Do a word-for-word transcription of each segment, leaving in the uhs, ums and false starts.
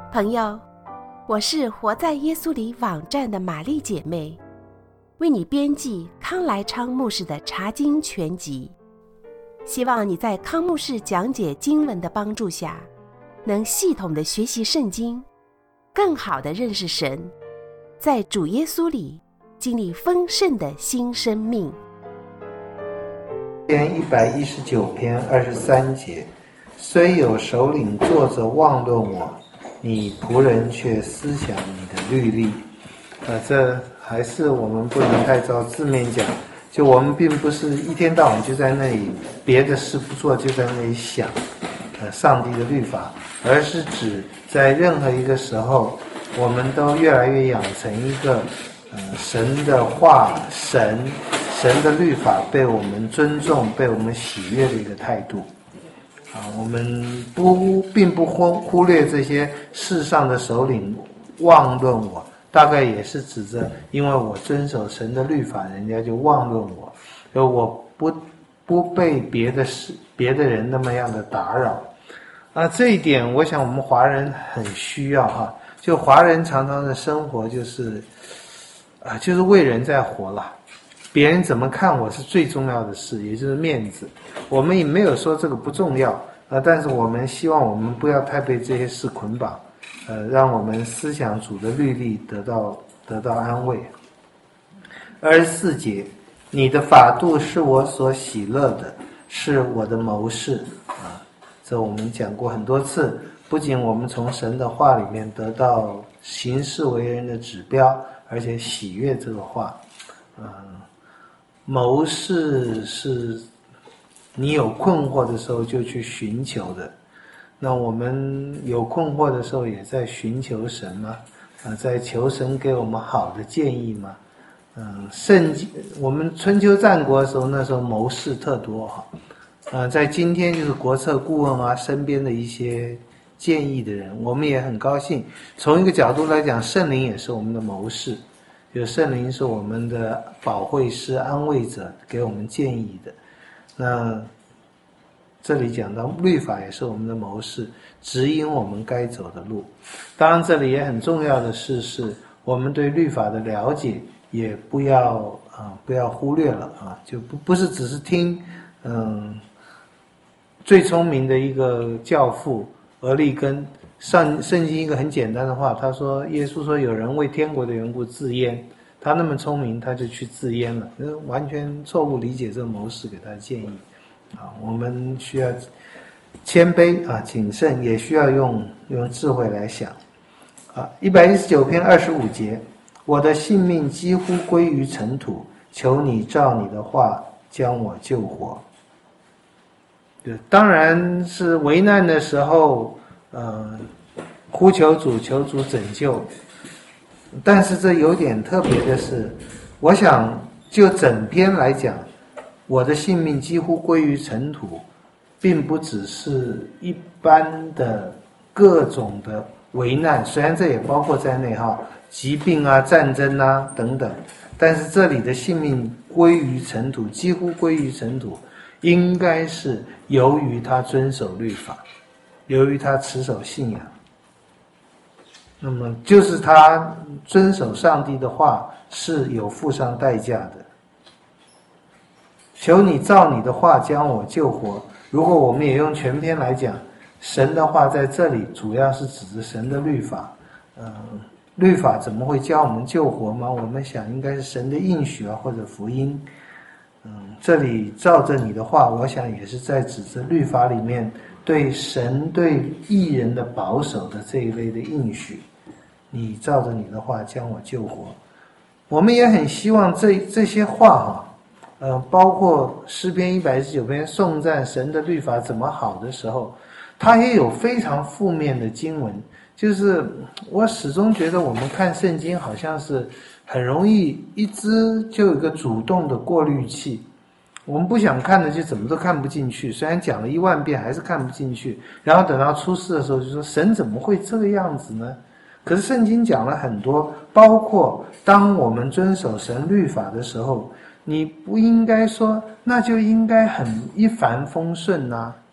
朋友，我是活在耶稣里网站的玛丽姐妹，为你编辑康来昌牧师的查经全集，希望你在康牧师讲解经文的帮助下，能系统的学习圣经，更好的认识神，在主耶稣里经历丰盛的新生命。 篇一百一十九篇二十三节，虽有首领坐着妄论我，你仆人却思想你的律例。呃，这还是我们不能太照字面讲，就我们并不是一天到晚就在那里别的事不做就在那里想呃上帝的律法，而是指在任何一个时候，我们都越来越养成一个呃神的话、神神的律法被我们尊重、被我们喜悦的一个态度。啊，我们不并不忽忽略这些世上的首领妄论我，大概也是指着因为我遵守神的律法，人家就妄论我，而我不不被别的事、别的人那么样的打扰。啊，这一点我想我们华人很需要哈。就华人常常的生活就是啊，就是为人在活了。别人怎么看我是最重要的事，也就是面子。我们也没有说这个不重要啊，但是我们希望我们不要太被这些事捆绑，呃，让我们思想主的律例得到得到安慰。二十四节，你的法度是我所喜乐的，是我的谋士啊。这我们讲过很多次，不仅我们从神的话里面得到行事为人的指标，而且喜悦这个话，嗯、呃。谋士是你有困惑的时候就去寻求的，那我们有困惑的时候也在寻求神吗？啊，在求神给我们好的建议吗？嗯，圣经我们春秋战国的时候，那时候谋士特多哈，啊，在今天就是国策顾问啊，身边的一些建议的人，我们也很高兴。从一个角度来讲，圣灵也是我们的谋士。就圣灵是我们的保惠师、安慰者，给我们建议的。那这里讲到律法也是我们的谋士，指引我们该走的路。当然，这里也很重要的事是，我们对律法的了解也不要啊、呃，不要忽略了啊，就不不是只是听嗯最聪明的一个教父俄利根。上圣经一个很简单的话，他说耶稣说有人为天国的缘故自阉，他那么聪明他就去自阉了，完全错误理解这个谋士给他的建议啊。我们需要谦卑啊，谨慎，也需要用用智慧来想啊。一百一十九篇二十五节，我的性命几乎归于尘土，求你照你的话将我救活。对，当然是危难的时候呃，呼求主，求主拯救。但是这有点特别的是，我想就整篇来讲，我的性命几乎归于尘土，并不只是一般的各种的危难，虽然这也包括在内哈，疾病啊、战争啊等等，但是这里的性命归于尘土，几乎归于尘土，应该是由于他遵守律法。由于他持守信仰，那么就是他遵守上帝的话是有付上代价的。求你照你的话将我救活。如果我们也用全篇来讲，神的话在这里主要是指着神的律法。呃，律法怎么会教我们救活吗？我们想应该是神的应许啊，或者福音。嗯，这里照着你的话，我想也是在指着律法里面对神对义人的保守的这一类的应许，你照着你的话将我救活。我们也很希望这这些话哈、啊，呃，包括诗篇一百一十九篇颂赞神的律法怎么好的时候，它也有非常负面的经文。就是我始终觉得我们看圣经好像是很容易一直就有一个主动的过滤器。我们不想看的就怎么都看不进去，虽然讲了一万遍还是看不进去，然后等到出事的时候就说神怎么会这个样子呢？可是圣经讲了很多，包括当我们遵守神律法的时候，你不应该说那就应该很一帆风顺啊，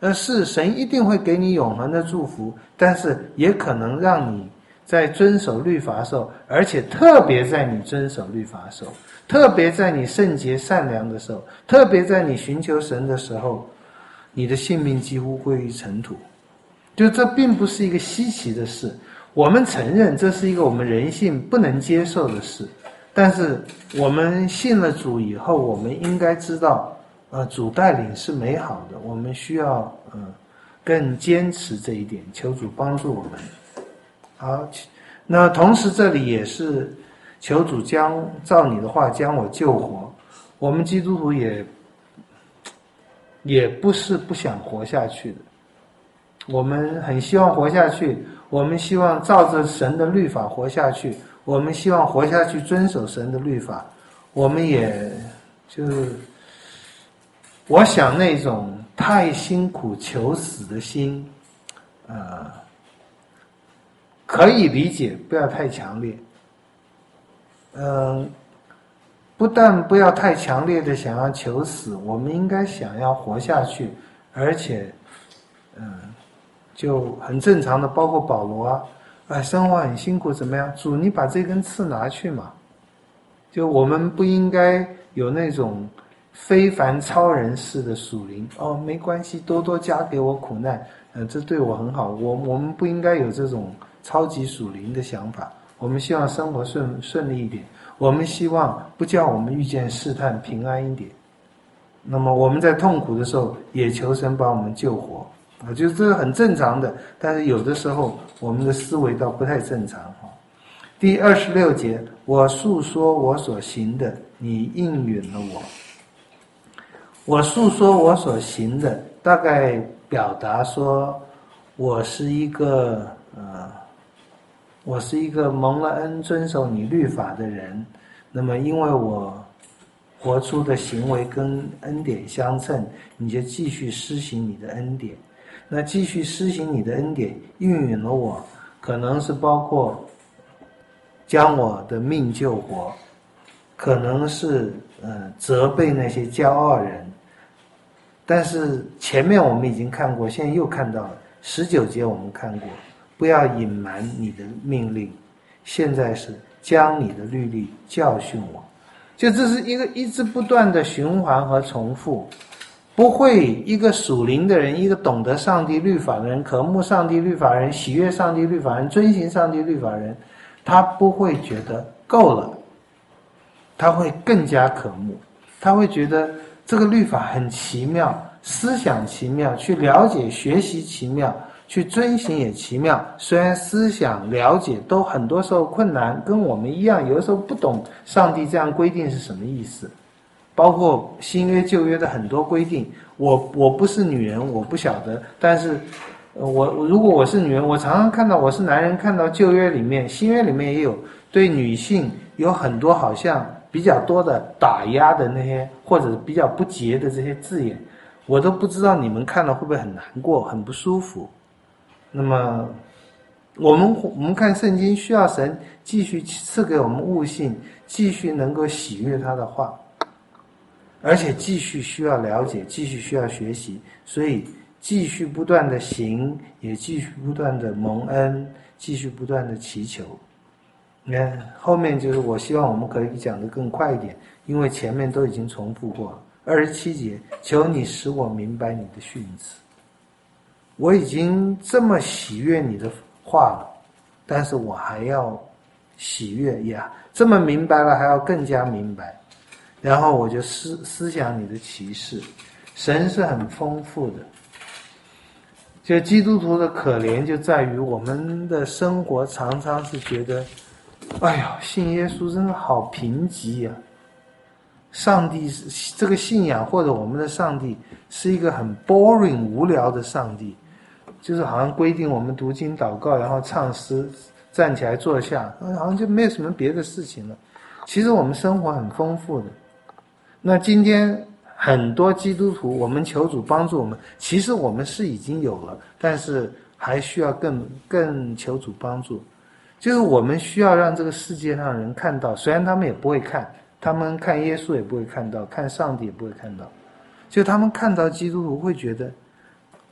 呃，是神一定会给你永恒的祝福，但是也可能让你在遵守律法的时候，而且特别在你遵守律法的时候，特别在你圣洁善良的时候，特别在你寻求神的时候，你的性命几乎归于尘土。就这并不是一个稀奇的事，我们承认这是一个我们人性不能接受的事，但是我们信了主以后，我们应该知道呃，主带领是美好的，我们需要呃更坚持这一点，求主帮助我们。好，那同时这里也是求主将照你的话将我救活。我们基督徒也也不是不想活下去的，我们很希望活下去，我们希望照着神的律法活下去，我们希望活下去遵守神的律法，我们也就是我想那种太辛苦求死的心呃可以理解，不要太强烈。嗯、呃，不但不要太强烈的想要求死，我们应该想要活下去，而且嗯、呃，就很正常的，包括保罗啊，哎，生活很辛苦怎么样？主，你把这根刺拿去嘛。就我们不应该有那种非凡超人式的属灵哦，没关系，多多加给我苦难，呃，这对我很好。我我们不应该有这种超级属灵的想法。我们希望生活顺顺利一点，我们希望不叫我们遇见试探，平安一点。那么我们在痛苦的时候，也求神把我们救活啊，就是这是很正常的。但是有的时候我们的思维倒不太正常哈。第二十六节，我述说我所行的，你应允了我。我述说我所行的，大概表达说，我是一个呃，我是一个蒙了恩、遵守你律法的人。那么，因为我活出的行为跟恩典相称，你就继续施行你的恩典。那继续施行你的恩典，应允了我，可能是包括将我的命救活，可能是呃责备那些骄傲人。但是前面我们已经看过，现在又看到了十九节我们看过，不要隐瞒你的命令，现在是将你的律例教训我。就这是一个一直不断的循环和重复，不会一个属灵的人，一个懂得上帝律法的人，渴慕上帝律法人，喜悦上帝律法人，遵行上帝律法人，他不会觉得够了，他会更加渴慕，他会觉得这个律法很奇妙，思想奇妙，去了解学习奇妙，去遵行也奇妙。虽然思想了解都很多时候困难，跟我们一样，有的时候不懂上帝这样规定是什么意思，包括新约旧约的很多规定，我我不是女人，我不晓得，但是我如果我是女人，我常常看到，我是男人，看到旧约里面新约里面也有对女性有很多好像比较多的打压的那些，或者比较不洁的这些字眼，我都不知道你们看了会不会很难过，很不舒服。那么我们我们看圣经，需要神继续赐给我们悟性，继续能够喜悦他的话，而且继续需要了解，继续需要学习，所以继续不断的行，也继续不断的蒙恩，继续不断的祈求。你看后面就是我希望我们可以讲得更快一点，因为前面都已经重复过了。二十七节，求你使我明白你的训词。我已经这么喜悦你的话了，但是我还要喜悦呀，这么明白了还要更加明白。然后我就思思想你的启示，神是很丰富的。就基督徒的可怜就在于我们的生活常常是觉得，哎呀，信耶稣真的好贫瘠呀！上帝这个信仰或者我们的上帝是一个很 boring 无聊的上帝，就是好像规定我们读经祷告，然后唱诗，站起来坐下，好像就没有什么别的事情了。其实我们生活很丰富的。那今天很多基督徒，我们求主帮助我们，其实我们是已经有了，但是还需要更更求主帮助。就是我们需要让这个世界上人看到，虽然他们也不会看，他们看耶稣也不会看到，看上帝也不会看到，就他们看到基督徒会觉得，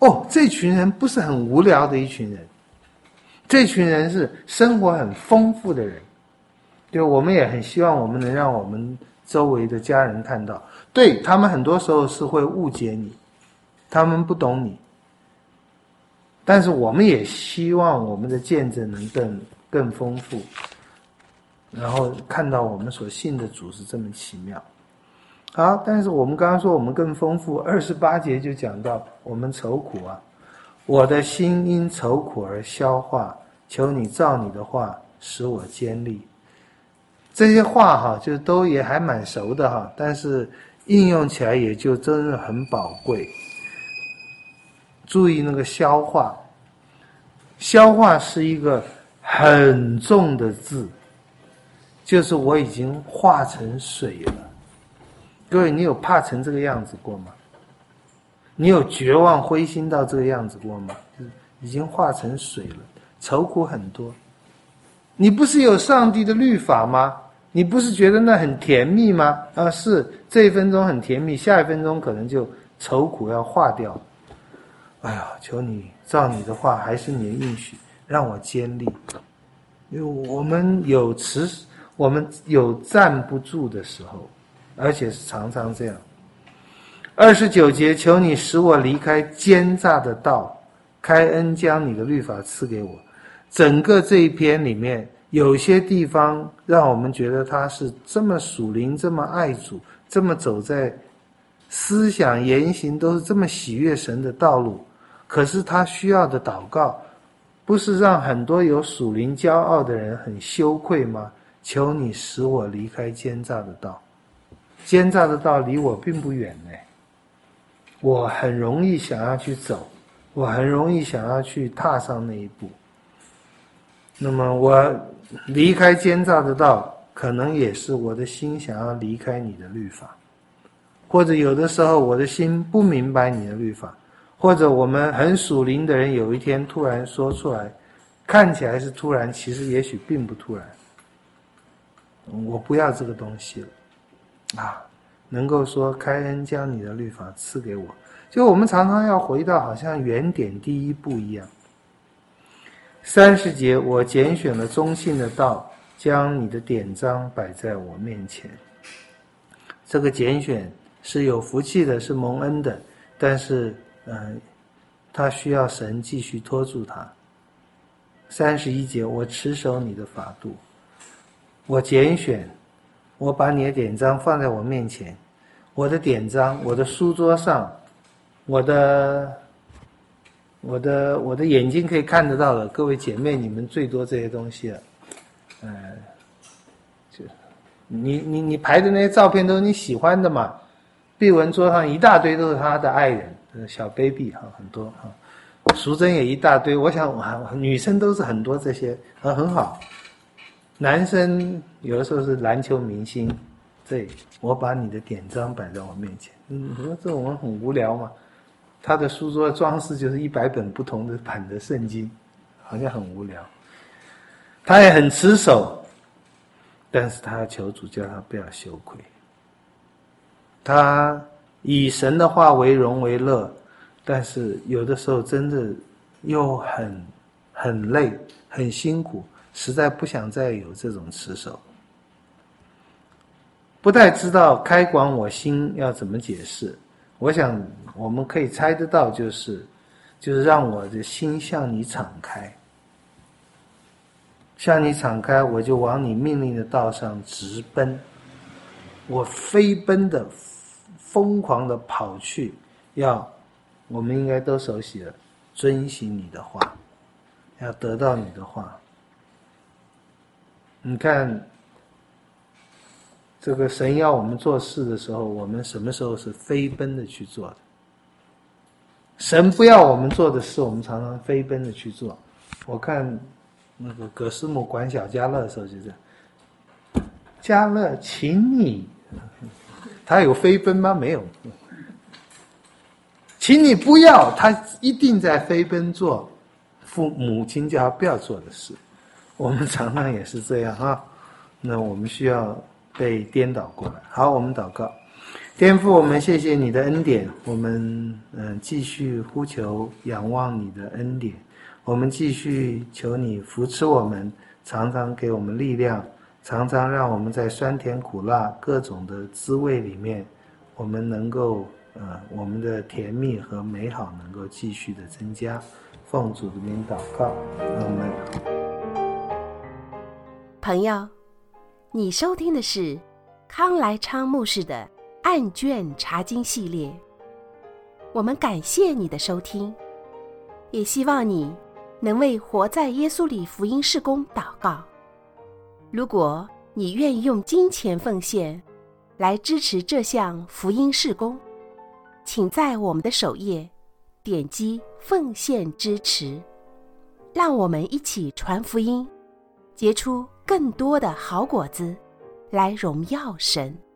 哦，这群人不是很无聊的一群人，这群人是生活很丰富的人。就我们也很希望我们能让我们周围的家人看到，对，他们很多时候是会误解你，他们不懂你，但是我们也希望我们的见证能更更丰富，然后看到我们所信的主是这么奇妙。好，但是我们刚刚说我们更丰富，二十八节就讲到我们愁苦啊，我的心因愁苦而消化，求你照你的话使我坚立。这些话哈，就都也还蛮熟的哈，但是应用起来也就真的很宝贵。注意那个消化，消化是一个很重的字，就是我已经化成水了。各位，你有怕成这个样子过吗？你有绝望灰心到这个样子过吗？已经化成水了，愁苦很多。你不是有上帝的律法吗？你不是觉得那很甜蜜吗？啊，是，这一分钟很甜蜜，下一分钟可能就愁苦要化掉。哎呀，求你照你的话，还是你的应许，让我坚立。因为我们有持，我们有站不住的时候，而且是常常这样。二十九节，求你使我离开奸诈的道，开恩将你的律法赐给我。整个这一篇里面，有些地方让我们觉得他是这么属灵，这么爱主，这么走在思想言行都是这么喜悦神的道路，可是他需要的祷告不是让很多有属灵骄傲的人很羞愧吗？求你使我离开奸诈的道。奸诈的道离我并不远呢，我很容易想要去走，我很容易想要去踏上那一步。那么我离开奸诈的道，可能也是我的心想要离开你的律法，或者有的时候我的心不明白你的律法，或者我们很属灵的人有一天突然说出来，看起来是突然，其实也许并不突然。我不要这个东西了啊！能够说开恩将你的律法赐给我，就我们常常要回到好像原点第一步一样。三十节，我拣选了忠信的道，将你的典章摆在我面前。这个拣选是有福气的，是蒙恩的，但是呃，他需要神继续托住他。三十一节，我持守你的法度，我拣选，我把你的典章放在我面前，我的典章，我的书桌上，我的我的我的眼睛可以看得到的，各位姐妹，你们最多这些东西了，呃，就你你你排的那些照片都是你喜欢的嘛？碧文桌上一大堆都是他的爱人，小 baby 哈，很多哈，淑珍也一大堆。我想哇，女生都是很多这些，啊，很好。男生有的时候是篮球明星，对，我把你的典章摆在我面前，嗯，你说这种人很无聊嘛？他的书桌装饰就是一百本不同的版的圣经，好像很无聊。他也很持守，但是他求主叫他不要羞愧。他以神的话为荣为乐，但是有的时候真的又很很累，很辛苦，实在不想再有这种持守。不太知道开广我心要怎么解释，我想我们可以猜得到，就是就是让我的心向你敞开，向你敞开，我就往你命令的道上直奔，我飞奔的疯狂的跑去，要我们应该都熟悉了，遵行你的话，要得到你的话。你看这个神要我们做事的时候，我们什么时候是飞奔的去做的？神不要我们做的事，我们常常飞奔的去做。我看那个葛师母管小嘉乐的时候就这样，嘉乐请你，他有飞奔吗？没有。请你不要，他一定在飞奔做父母亲叫他不要做的事。我们常常也是这样啊，那我们需要被颠倒过来。好，我们祷告。 天父，我们谢谢你的恩典，我们嗯继续呼求仰望你的恩典，我们继续求你扶持我们，常常给我们力量，常常让我们在酸甜苦辣各种的滋味里面，我们能够呃我们的甜蜜和美好能够继续的增加。奉主的名祷告，阿们。 朋友，你收听的是康来昌牧师的案卷查经系列，我们感谢你的收听，也希望你能为活在耶稣里福音事工祷告。如果你愿意用金钱奉献来支持这项福音事工，请在我们的首页点击奉献支持，让我们一起传福音，结出更多的好果子，来荣耀神。